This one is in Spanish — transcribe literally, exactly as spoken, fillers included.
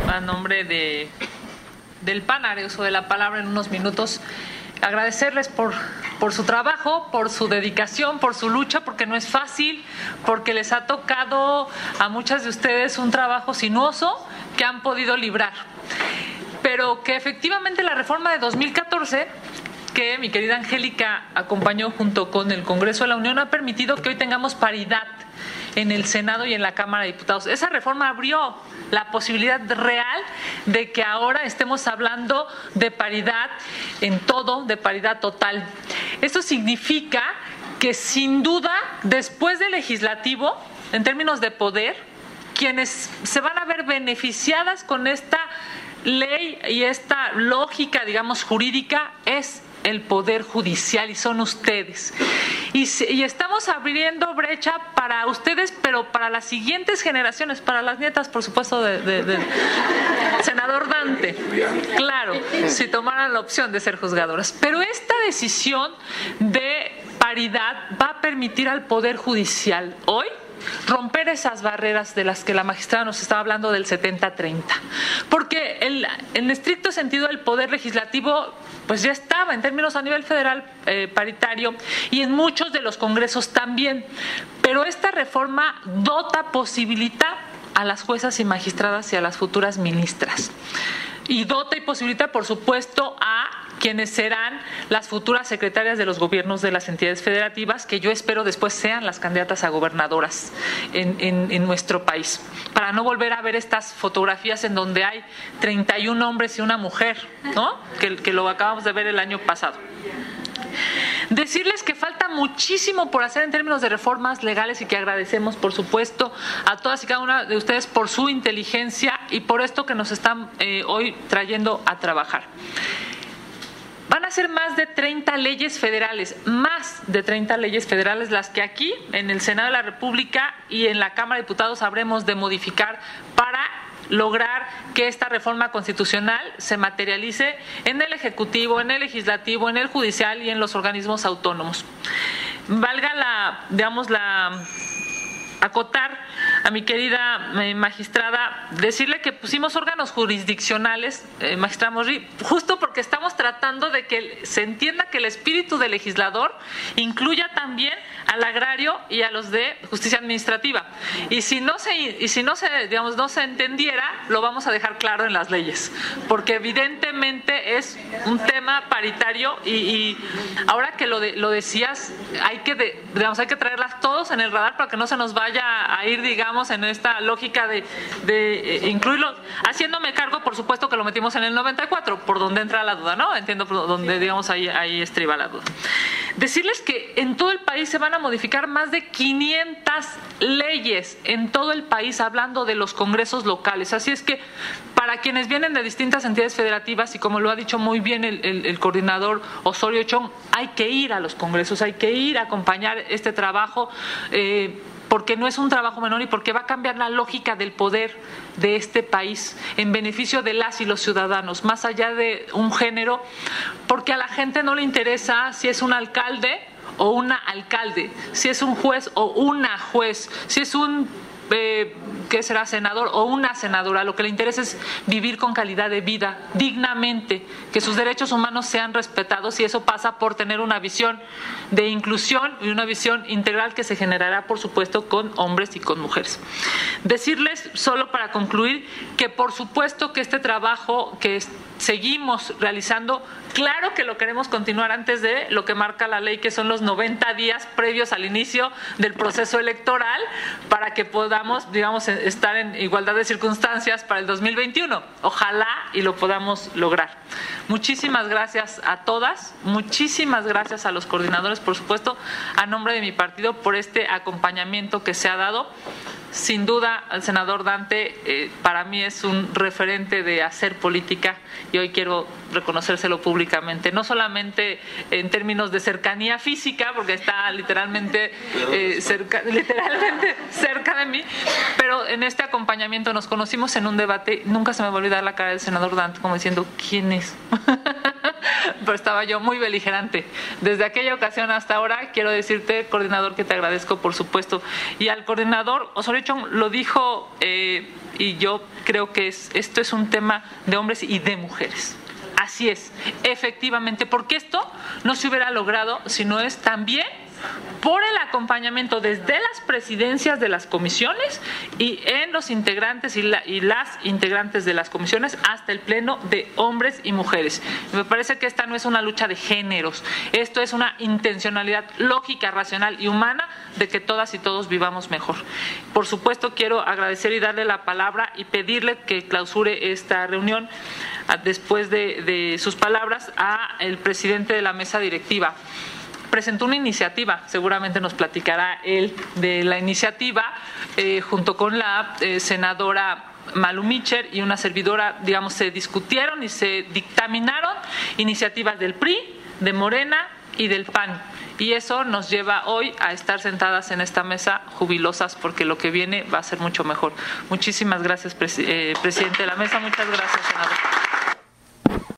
a nombre de, del P A N haré uso de la palabra en unos minutos. Agradecerles por, por su trabajo, por su dedicación, por su lucha, porque no es fácil, porque les ha tocado a muchas de ustedes un trabajo sinuoso que han podido librar. Pero que efectivamente la reforma de dos mil catorce, que mi querida Angélica acompañó junto con el Congreso de la Unión, ha permitido que hoy tengamos paridad en el Senado y en la Cámara de Diputados. Esa reforma abrió la posibilidad real de que ahora estemos hablando de paridad en todo, de paridad total. Esto significa que sin duda, después del legislativo, en términos de poder, quienes se van a ver beneficiadas con esta ley y esta lógica, digamos, jurídica, es el Poder Judicial y son ustedes. Y, y estamos abriendo brecha para ustedes, pero para las siguientes generaciones, para las nietas, por supuesto, de, de, de senador Dante. Claro, si tomaran la opción de ser juzgadoras. Pero esta decisión de paridad va a permitir al Poder Judicial hoy romper esas barreras de las que la magistrada nos estaba hablando del setenta treinta. Porque el, en estricto sentido el Poder Legislativo pues ya estaba en términos a nivel federal eh, paritario y en muchos de los congresos también. Pero esta reforma dota, posibilita a las juezas y magistradas y a las futuras ministras. Y dota y posibilita, por supuesto, a quienes serán las futuras secretarias de los gobiernos de las entidades federativas, que yo espero después sean las candidatas a gobernadoras en, en, en nuestro país, para no volver a ver estas fotografías en donde hay treinta y un hombres y una mujer, ¿no? Que, que lo acabamos de ver el año pasado. Decirles que falta muchísimo por hacer en términos de reformas legales y que agradecemos, por supuesto, a todas y cada una de ustedes por su inteligencia y por esto que nos están eh, hoy trayendo a trabajar. Van a ser más de treinta leyes federales, más de treinta leyes federales las que aquí en el Senado de la República y en la Cámara de Diputados habremos de modificar para lograr que esta reforma constitucional se materialice en el Ejecutivo, en el Legislativo, en el Judicial y en los organismos autónomos. Valga la, digamos, la acotar a mi querida eh, magistrada, decirle que pusimos órganos jurisdiccionales, eh, magistrada Morri, justo porque estamos tratando de que se entienda que el espíritu del legislador incluya también al agrario y a los de justicia administrativa. Y si no se, y si no se, digamos, no se entendiera, lo vamos a dejar claro en las leyes, porque evidentemente es un tema paritario y, y ahora que lo, de, lo decías, hay que, de, digamos, hay que traerlas todos en el radar para que no se nos vaya a ir, digamos, en esta lógica de, de eh, incluirlo, haciéndome cargo, por supuesto, que lo metimos en el noventa y cuatro, por donde entra la duda, ¿no? Entiendo por donde, digamos, ahí, ahí estriba la duda. Decirles que en todo el país se van a modificar más de quinientas leyes en todo el país, hablando de los congresos locales. Así es que para quienes vienen de distintas entidades federativas, y como lo ha dicho muy bien el, el, el coordinador Osorio Chong, hay que ir a los congresos, hay que ir a acompañar este trabajo, eh, porque no es un trabajo menor y porque va a cambiar la lógica del poder de este país en beneficio de las y los ciudadanos, más allá de un género, porque a la gente no le interesa si es un alcalde o una alcalde, si es un juez o una juez, si es un eh, ¿qué será? senador o una senadora. Lo que le interesa es vivir con calidad de vida, dignamente, que sus derechos humanos sean respetados, y eso pasa por tener una visión de inclusión y una visión integral que se generará, por supuesto, con hombres y con mujeres. Decirles, solo para concluir, que por supuesto que este trabajo que seguimos realizando, claro que lo queremos continuar antes de lo que marca la ley, que son los noventa días previos al inicio del proceso electoral, para que podamos, digamos, estar en igualdad de circunstancias para el dos mil veintiuno. Ojalá y lo podamos lograr. Muchísimas gracias a todas, muchísimas gracias a los coordinadores, por supuesto, a nombre de mi partido, por este acompañamiento que se ha dado. Sin duda, el senador Dante eh, para mí es un referente de hacer política, y hoy quiero reconocérselo públicamente, no solamente en términos de cercanía física, porque está literalmente, eh, cerca, literalmente cerca de mí, pero en este acompañamiento nos conocimos en un debate, nunca se me va a olvidar la cara del senador Dante como diciendo, ¿quién es? Pero estaba yo muy beligerante. Desde aquella ocasión hasta ahora, quiero decirte, coordinador, que te agradezco, por supuesto. Y al coordinador Osorio Chong lo dijo, eh, y yo creo que es, esto es un tema de hombres y de mujeres. Así es, efectivamente, porque esto no se hubiera logrado si no es también por el acompañamiento desde las presidencias de las comisiones y en los integrantes y, la, y las integrantes de las comisiones hasta el pleno de hombres y mujeres. Me parece que esta no es una lucha de géneros, esto es una intencionalidad lógica, racional y humana de que todas y todos vivamos mejor. Por supuesto, quiero agradecer y darle la palabra y pedirle que clausure esta reunión después de, de sus palabras a el presidente de la mesa directiva. Presentó una iniciativa, seguramente nos platicará él de la iniciativa, eh, junto con la eh, senadora Malu Micher y una servidora, digamos, se discutieron y se dictaminaron iniciativas del P R I, de Morena y del P A N. Y eso nos lleva hoy a estar sentadas en esta mesa jubilosas porque lo que viene va a ser mucho mejor. Muchísimas gracias, pres- eh, presidente de la mesa. Muchas gracias, senador.